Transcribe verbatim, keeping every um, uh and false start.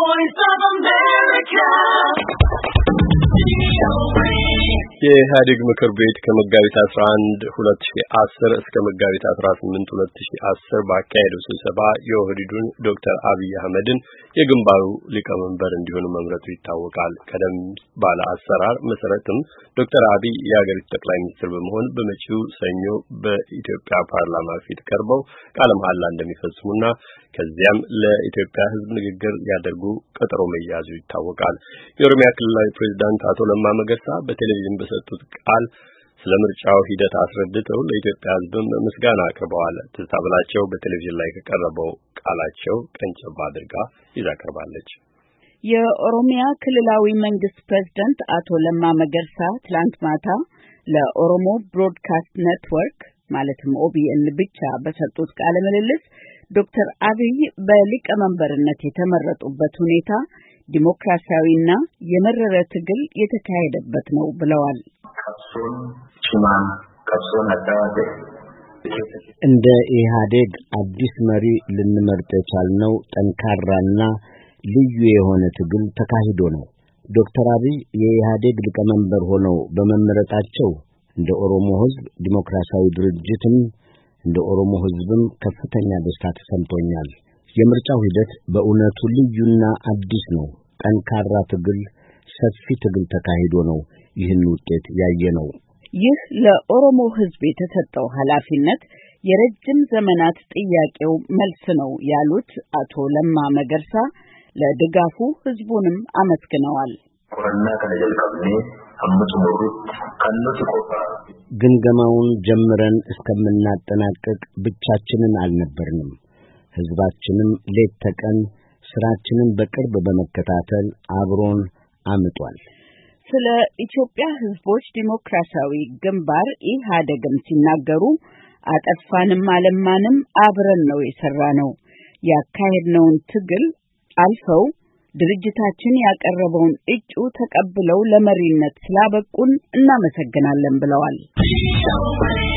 voice of America. የኢህአዴግ ምክር ቤት ከመጋቢት አስራ አንድ ሁለት ሺህ አስር እስከ መጋቢት አስራ ስምንት ሁለት ሺህ አስር ባካሄደው ስብሰባ የኦህዴዱን ዶክተር አብይ አህመድን የግንባሩ ሊቀመንበር እንዲሆኑ መምረጡ ይታወቃል። ቀደም ባለ አሰራር መሰረትም ዶክተር አብይ የሀገሪቱ ጠቅላይ ሚኒስትር በመሆን በመጪው ሰኞ በኢትዮጵያ ፓርላማ ፊት ቀርበው ቃለ መሐላ እንደሚፈጽሙና ከዚያም ለኢትዮጵያ ሕዝብ ንግግር ያደርጉ ቀጠሮ መያዙ ይታወቃል። የኦሮሚያ ክልላዊ ፕሬዝዳንት አቶ ለማ መገርሳ በቴሌቪዥን በሰጡት ቃል ስለ ምርጫው ሂደት አስረድተው ለኢትዮጵያ ሕዝብም ምስጋና አቅርበዋል። ትዝታ ብላቸው በቴሌቪዥን ላይ ከቀረበው ቃላቸው ቀንጨብ አድርጋ ይዛ ቀርባለች። የኦሮሚያ ክልላዊ መንግስት ፕሬዝዳንት አቶ ለማ መገርሳ ትላንት ማታ ለኦሮሞ ብሮድካስት ኔትወርክ ማለትም ኦቢኤን ብቻ በሰጡት ቃለ ምልልስ ዶክተር አብይ በሊቀመንበርነት የተመረጡበት ሁኔታ ዲሞክራሲያዊና የመረረ ትግል የተካሄደበት ነው ብለዋል። እንደ ኢህአዴግ አዲስ መሪ ልንመርጥ የቻልነው ጠንካራና ልዩ የሆነ ትግል ተካሂዶ ነው። ዶክተር አብይ የኢህአዴግ ሊቀመንበር ሆነው በመመረጣቸው እንደ ኦሮሞ ሕዝብ ዲሞክራሲያዊ ድርጅትም እንደ ኦሮሞ ሕዝብም ከፍተኛ ደስታ ተሰምቶኛል። የምርጫው ሂደት በእውነቱ ልዩና አዲስ ነው። ጠንካራ ትግል፣ ሰፊ ትግል ተካሂዶ ነው ይህን ውጤት ያየነው። ይህ ለኦሮሞ ሕዝብ የተሰጠው ኃላፊነት የረጅም ዘመናት ጥያቄው መልስ ነው ያሉት አቶ ለማ መገርሳ ለድጋፉ ሕዝቡንም አመስግነዋል። ግምገማውን ጀምረን እስከምናጠናቀቅ ብቻችንን አልነበርንም። ሕዝባችንም ሌት ተቀን ስራችንን በቅርብ በመከታተል አብሮን አምጧል። ስለ ኢትዮጵያ ሕዝቦች ዲሞክራሲያዊ ግንባር ኢህአዴግም ሲናገሩ አጠፋንም አለማንም አብረን ነው የሰራነው። ያካሄድነውን ትግል አልፈው ድርጅታችን ያቀረበውን እጩ ተቀብለው ለመሪነት ስላበቁን እናመሰግናለን ብለዋል።